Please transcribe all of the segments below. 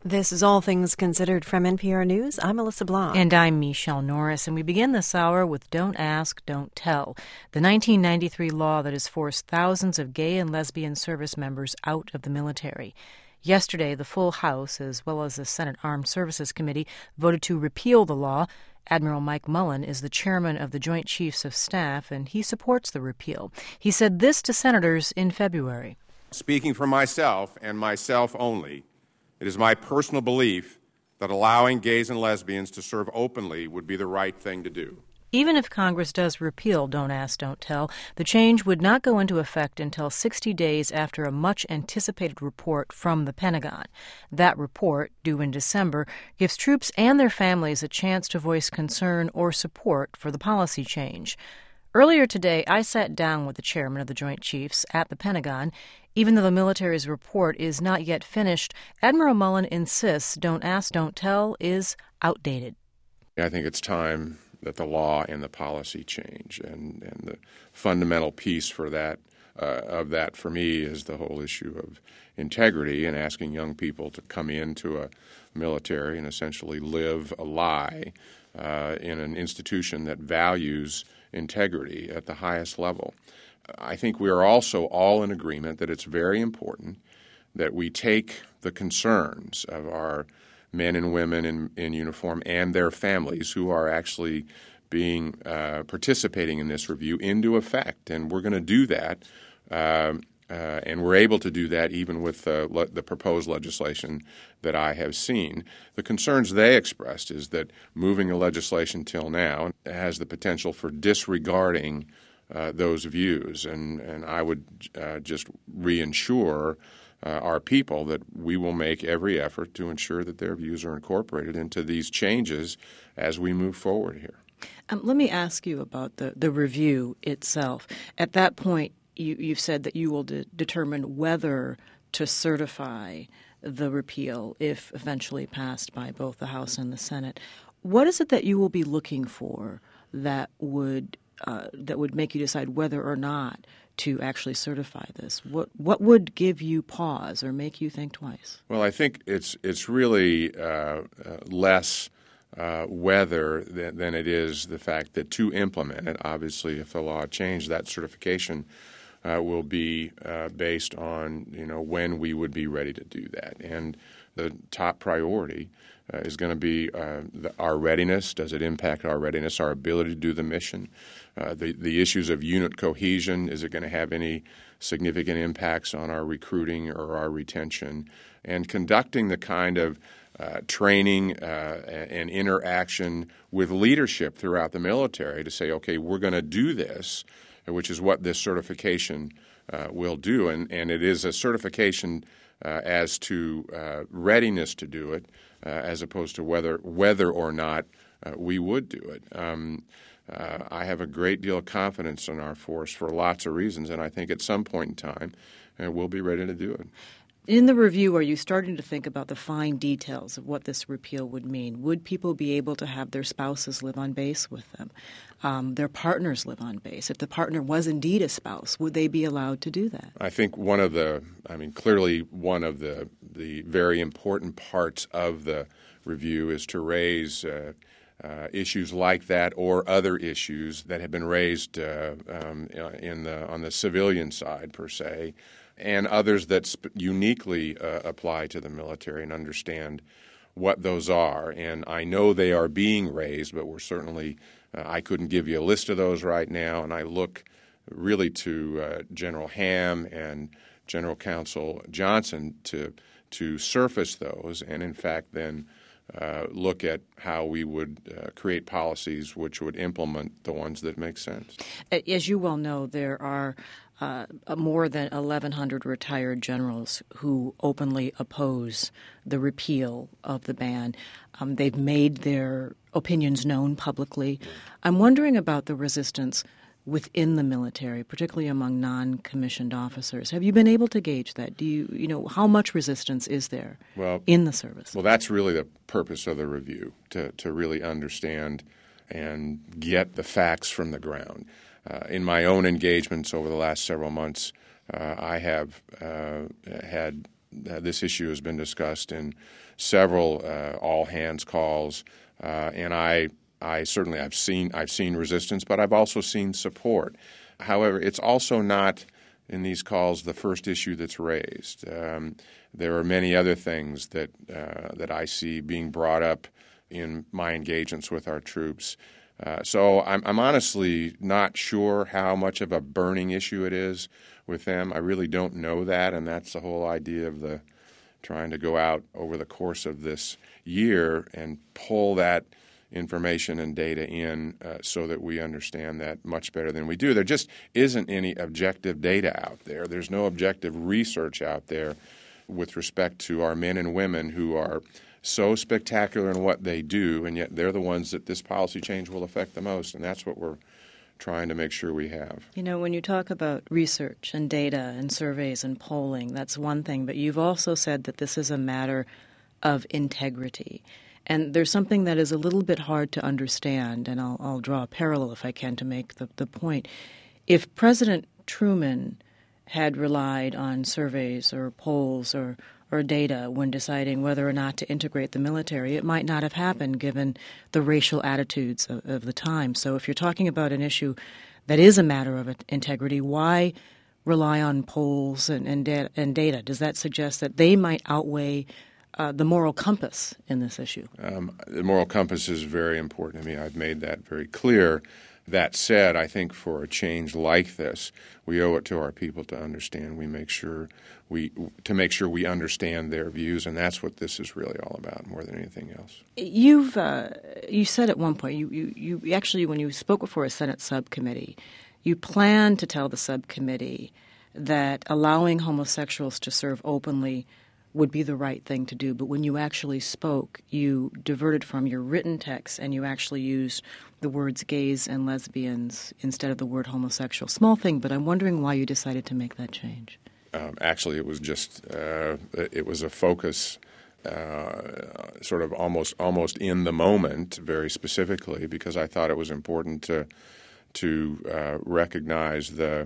This is All Things Considered from NPR News. I'm Melissa Blanc. And I'm Michelle Norris, and we begin this hour with Don't Ask, Don't Tell, the 1993 law that has forced thousands of gay and lesbian service members out of the military. Yesterday, the full House, as well as the Senate Armed Services Committee, voted to repeal the law. Admiral Mike Mullen is the chairman of the Joint Chiefs of Staff, and he supports the repeal. He said this to senators in February. Speaking for myself and myself only, it is my personal belief that allowing gays and lesbians to serve openly would be the right thing to do. Even if Congress does repeal Don't Ask, Don't Tell, the change would not go into effect until 60 days after a much-anticipated report from the Pentagon. That report, due in December, gives troops and their families a chance to voice concern or support for the policy change. Earlier today, I sat down with the chairman of the Joint Chiefs at the Pentagon. Even though the military's report is not yet finished, Admiral Mullen insists Don't Ask, Don't Tell is outdated. I think it's time that the law and the policy change, and the fundamental piece for that for me is the whole issue of integrity and asking young people to come into a military and essentially live a lie in an institution that values integrity at the highest level. I think we are also all in agreement that it's very important that we take the concerns of our men and women in uniform and their families who are actually participating in this review into effect. And we're going to do that, and we're able to do that even with the proposed legislation that I have seen. The concerns they expressed is that moving the legislation till now has the potential for disregarding those views, and I would just reinsure our people that we will make every effort to ensure that their views are incorporated into these changes as we move forward here. Let me ask you about the review itself. At that point, you've said that you will determine whether to certify the repeal if eventually passed by both the House and the Senate. What is it that you will be looking for that would make you decide whether or not to actually certify this? What would give you pause or make you think twice? Well, I think it's really less whether than it is the fact that to implement it, obviously, if the law changed, that certification will be based on when we would be ready to do that. And the top priority is going to be our readiness. Does it impact our readiness, our ability to do the mission? The issues of unit cohesion, is it going to have any significant impacts on our recruiting or our retention? And conducting the kind of training and interaction with leadership throughout the military to say, okay, we're going to do this, which is what this certification will do. And it is a certification as to readiness to do it, as opposed to whether or not we would do it. I have a great deal of confidence in our force for lots of reasons, and I think at some point in time we'll be ready to do it. In the review, are you starting to think about the fine details of what this repeal would mean? Would people be able to have their spouses live on base with them, their partners live on base? If the partner was indeed a spouse, would they be allowed to do that? I think clearly one of the very important parts of the review is to raise issues like that or other issues that have been raised on the civilian side per se, and others that uniquely apply to the military, and understand what those are. And I know they are being raised, but we're certainly I couldn't give you a list of those right now, and I look really to General Ham and General Counsel Johnson to surface those, and in fact then look at how we would create policies which would implement the ones that make sense. As you well know, there are more than 1,100 retired generals who openly oppose the repeal of the ban. They've made their opinions known publicly. I'm wondering about the resistance within the military, particularly among non-commissioned officers. Have you been able to gauge that? Do you know how much resistance is there in the service? Well, that's really the purpose of the review, to really understand and get the facts from the ground. In my own engagements over the last several months, I have had this issue has been discussed in several all hands calls, and I certainly I've seen resistance, but I've also seen support. However, it's also not in these calls the first issue that's raised. There are many other things that I see being brought up in my engagements with our troops. So I'm honestly not sure how much of a burning issue it is with them. I really don't know that, and that's the whole idea of the trying to go out over the course of this year and pull that information and data in so that we understand that much better than we do. There just isn't any objective data out there. There's no objective research out there with respect to our men and women who are so spectacular in what they do, and yet they're the ones that this policy change will affect the most, and that's what we're trying to make sure we have. You know, when you talk about research and data and surveys and polling, that's one thing, but you've also said that this is a matter of integrity. And there's something that is a little bit hard to understand, and I'll draw a parallel if I can to make the point. If President Truman had relied on surveys or polls or data when deciding whether or not to integrate the military, it might not have happened given the racial attitudes of the time. So if you're talking about an issue that is a matter of integrity, why rely on polls and data? Does that suggest that they might outweigh the moral compass in this issue? The moral compass is very important to me. I've made that very clear. That said, I think for a change like this, we owe it to our people to understand. We make sure we understand their views, and that's what this is really all about, more than anything else. You said at one point, you actually, when you spoke before a Senate subcommittee, you planned to tell the subcommittee that allowing homosexuals to serve openly would be the right thing to do. But when you actually spoke, you diverted from your written text and you actually used the words gays and lesbians instead of the word homosexual. Small thing, but I'm wondering why you decided to make that change. Actually, it was just it was a focus sort of almost in the moment, very specifically, because I thought it was important to recognize the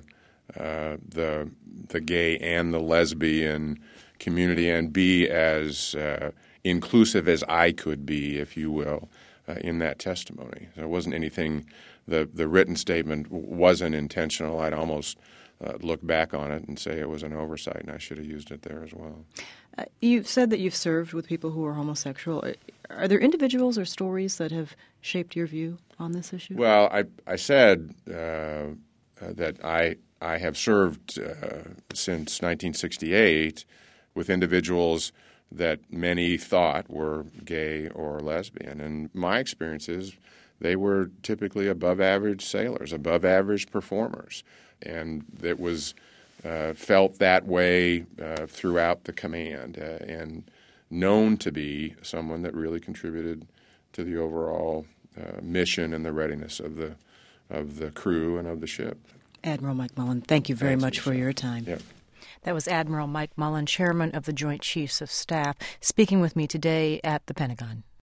gay and the lesbian community and be as inclusive as I could be, if you will, in that testimony. There wasn't anything. The written statement wasn't intentional. I'd almost look back on it and say it was an oversight, and I should have used it there as well. You've said that you've served with people who are homosexual. Are there individuals or stories that have shaped your view on this issue? Well, I said that I have served since 1968 with individuals that many thought were gay or lesbian. And my experience is they were typically above average sailors, above average performers. And it was felt that way throughout the command and known to be someone that really contributed to the overall mission and the readiness of the crew and of the ship. Admiral Mike Mullen, thank you very much for your time. Yep. That was Admiral Mike Mullen, Chairman of the Joint Chiefs of Staff, speaking with me today at the Pentagon.